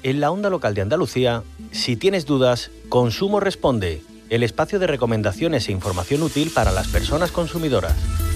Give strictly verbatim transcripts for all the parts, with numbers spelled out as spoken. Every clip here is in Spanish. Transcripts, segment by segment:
En la Onda Local de Andalucía, si tienes dudas, Consumo Responde, el espacio de recomendaciones e información útil para las personas consumidoras.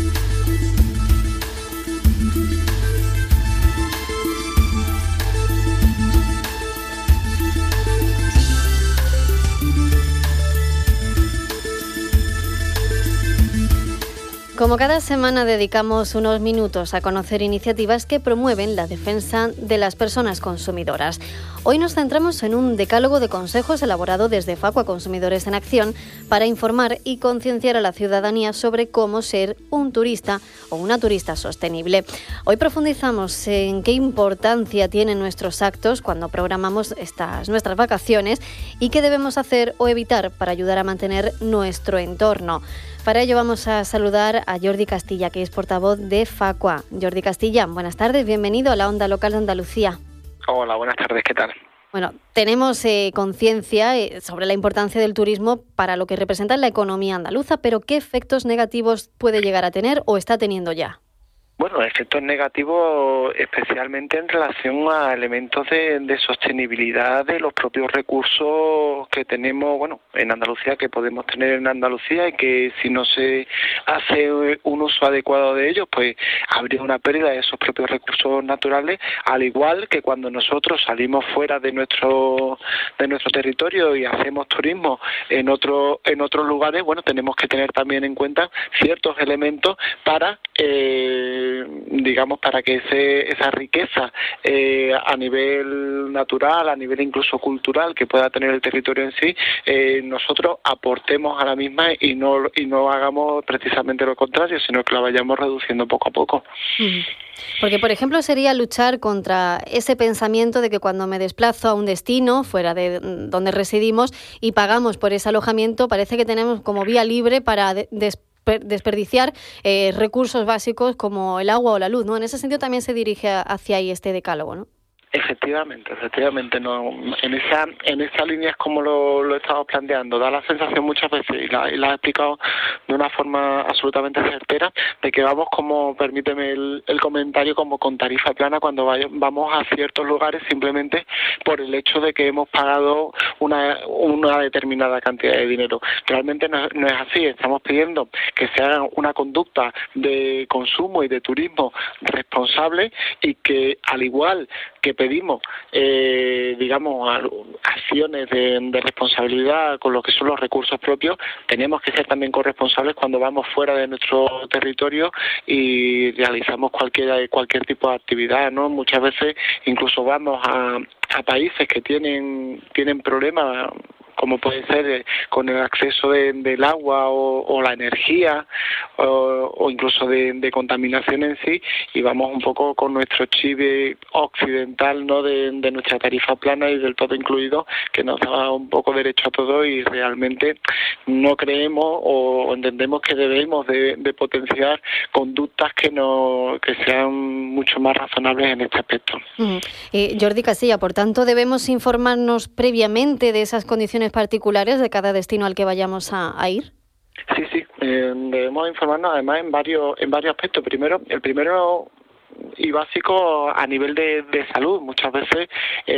Como cada semana dedicamos unos minutos a conocer iniciativas que promueven la defensa de las personas consumidoras. Hoy nos centramos en un decálogo de consejos elaborado desde Facua Consumidores en Acción para informar y concienciar a la ciudadanía sobre cómo ser un turista o una turista sostenible. Hoy profundizamos en qué importancia tienen nuestros actos cuando programamos estas nuestras vacaciones y qué debemos hacer o evitar para ayudar a mantener nuestro entorno. Para ello vamos a saludar a Jordi Castilla, que es portavoz de Facua. Jordi Castilla, buenas tardes, bienvenido a la Onda Local de Andalucía. Hola, buenas tardes, ¿qué tal? Bueno, tenemos eh, conciencia eh, sobre la importancia del turismo para lo que representa en la economía andaluza, pero ¿qué efectos negativos puede llegar a tener o está teniendo ya? Bueno, efectos negativos especialmente en relación a elementos de, de sostenibilidad de los propios recursos que tenemos, bueno, en Andalucía, que podemos tener en Andalucía, y que si no se hace un uso adecuado de ellos, pues habría una pérdida de esos propios recursos naturales, al igual que cuando nosotros salimos fuera de nuestro de nuestro territorio y hacemos turismo en otro en otros lugares. Bueno, tenemos que tener también en cuenta ciertos elementos para eh, digamos, para que ese, esa riqueza eh, a nivel natural, a nivel incluso cultural que pueda tener el territorio en sí, eh, nosotros aportemos a la misma y no y no hagamos precisamente lo contrario, sino que la vayamos reduciendo poco a poco. Porque, por ejemplo, sería luchar contra ese pensamiento de que cuando me desplazo a un destino fuera de donde residimos y pagamos por ese alojamiento, parece que tenemos como vía libre para des desperdiciar eh, recursos básicos como el agua o la luz, ¿no? En ese sentido también se dirige hacia ahí este decálogo, ¿no? Efectivamente, efectivamente, no, en esa en esa línea es como lo, lo estamos planteando. Da la sensación muchas veces, y la, y la he explicado de una forma absolutamente certera, de que vamos como, permíteme el, el comentario, como con tarifa plana cuando vaya, vamos a ciertos lugares simplemente por el hecho de que hemos pagado una, una determinada cantidad de dinero. Realmente no, no es así. Estamos pidiendo que se haga una conducta de consumo y de turismo responsable, y que, al igual que pedimos, eh, digamos, acciones de, de responsabilidad con lo que son los recursos propios, tenemos que ser también corresponsables cuando vamos fuera de nuestro territorio y realizamos cualquier cualquier tipo de actividad, ¿no? Muchas veces incluso vamos a, a países que tienen tienen problemas, como puede ser eh, con el acceso de, del agua o, o la energía o, o incluso de, de contaminación en sí, y vamos un poco con nuestro chip occidental, ¿no? de, de nuestra tarifa plana y del todo incluido, que nos da un poco derecho a todo, y realmente no creemos o entendemos que debemos de, de potenciar conductas que no que sean mucho más razonables en este aspecto. Uh-huh. eh, Jordi Castilla, por tanto, debemos informarnos previamente de esas condiciones particulares de cada destino al que vayamos a, a ir. Sí, sí, eh, debemos informarnos además en varios en varios aspectos. Primero, el primero y básico a nivel de, de salud. Muchas veces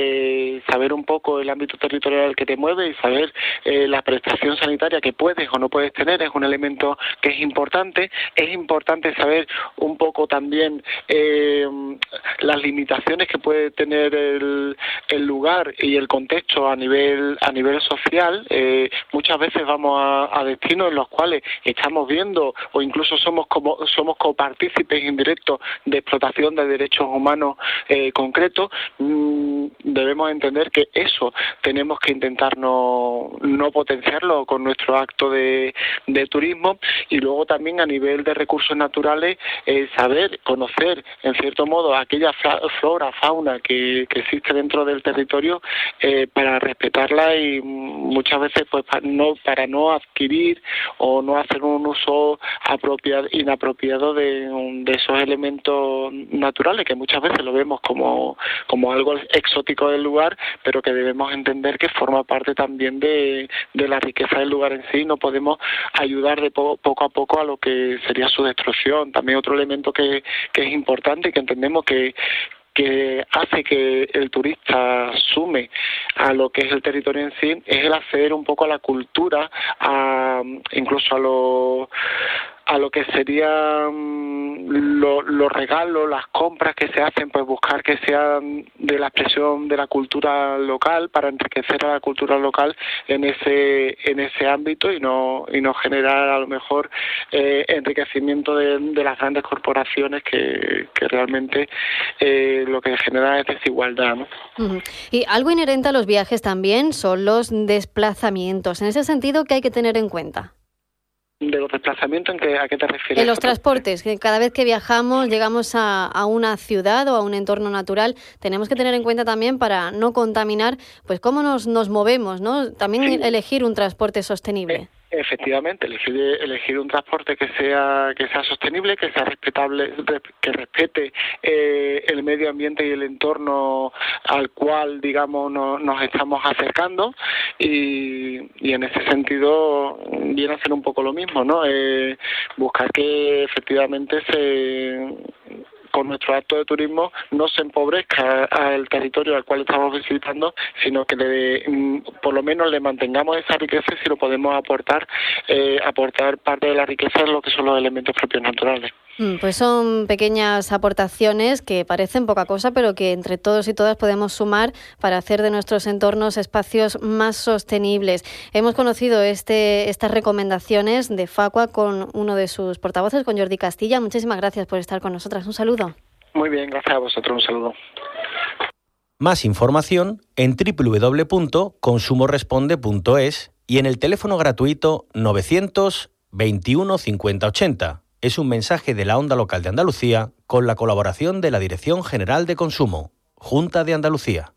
eh, saber un poco el ámbito territorial que te mueve y saber eh, la prestación sanitaria que puedes o no puedes tener es un elemento que es importante. Es importante saber un poco también eh, las limitaciones que puede tener el, el lugar y el contexto a nivel a nivel social. Eh, muchas veces vamos a, a destinos en los cuales estamos viendo o incluso somos como somos copartícipes indirectos de explotación de derechos humanos eh, concretos. Mmm, debemos entender que eso tenemos que intentar no, no potenciarlo con nuestro acto de, de turismo. Y luego también a nivel de recursos naturales, eh, saber, conocer en cierto modo aquella flora, fauna que, que existe dentro del territorio, eh, para respetarla y muchas veces pues para no, para no adquirir o no hacer un uso apropiado, inapropiado de, de esos elementos naturales, que muchas veces lo vemos como, como algo exótico del lugar, pero que debemos entender que forma parte también de, de la riqueza del lugar en sí. No podemos ayudar de po poco a poco a lo que sería su destrucción. También otro elemento que, que es importante y que entendemos que que hace que el turista sume a lo que es el territorio en sí es el acceder un poco a la cultura, a, incluso a lo a lo que serían los lo regalos, las compras que se hacen, pues buscar que sean de la expresión de la cultura local para enriquecer a la cultura local en ese en ese ámbito y no y no generar a lo mejor eh, enriquecimiento de, de las grandes corporaciones que, que realmente eh, lo que genera es desigualdad, ¿no? Uh-huh. Y algo inherente a los viajes también son los desplazamientos. En ese sentido, ¿qué hay que tener en cuenta? ¿De los desplazamientos en qué, a qué te refieres? En los transportes, que cada vez que viajamos, llegamos a, a una ciudad o a un entorno natural, tenemos que tener en cuenta también para no contaminar, pues cómo nos, nos movemos, ¿no? También sí. Elegir un transporte sostenible. Eh. Efectivamente, elegir, elegir un transporte que sea que sea sostenible, que sea respetable, que respete eh, el medio ambiente y el entorno al cual, digamos, no, nos estamos acercando y, y en ese sentido viene a ser un poco lo mismo, ¿no? Eh, buscar que efectivamente se con nuestro acto de turismo no se empobrezca al territorio al cual estamos visitando, sino que le, por lo menos le mantengamos esa riqueza y si lo podemos aportar, eh, aportar parte de la riqueza en lo que son los elementos propios naturales. Pues son pequeñas aportaciones que parecen poca cosa, pero que entre todos y todas podemos sumar para hacer de nuestros entornos espacios más sostenibles. Hemos conocido este, estas recomendaciones de Facua con uno de sus portavoces, con Jordi Castilla. Muchísimas gracias por estar con nosotras. Un saludo. Muy bien, gracias a vosotros. Un saludo. Más información en doble u doble u doble u punto consumo responde punto es y en el teléfono gratuito novecientos veintiuno cincuenta ochenta. Es un mensaje de la Onda Local de Andalucía con la colaboración de la Dirección General de Consumo, Junta de Andalucía.